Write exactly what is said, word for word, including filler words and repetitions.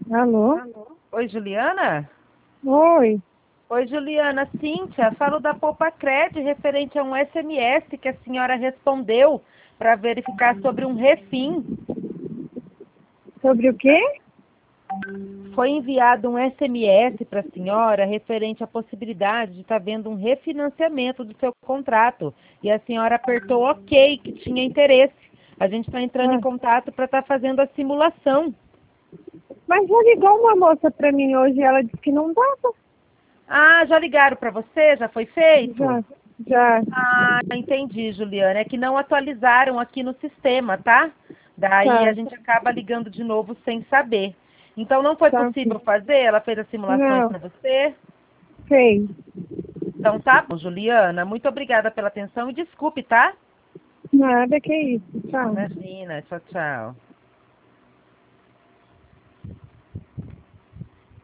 Alô? Oi, Juliana? Oi. Oi, Juliana. Cíntia, falo da Poupa-Cred referente a um S M S que a senhora respondeu para verificar sobre um refim. Sobre o quê? Foi enviado um S M S para a senhora referente à possibilidade de estar vendo um refinanciamento do seu contrato. E a senhora apertou OK, que tinha interesse. A gente está entrando em Ah, contato para estar fazendo a simulação. mas já ligou uma moça pra mim hoje e ela disse que não dava. Ah, já ligaram para você? Já foi feito? Já, já. Ah, entendi, Juliana. É que não atualizaram aqui no sistema, tá? Daí a Tá, gente acaba ligando de novo sem saber. Então não foi tá. possível fazer? Ela fez as simulações Não, para você? sei. Então tá bom, Juliana. Muito obrigada pela atenção e desculpe, tá? Nada, que isso. Tchau. Imagina. Tchau, tchau.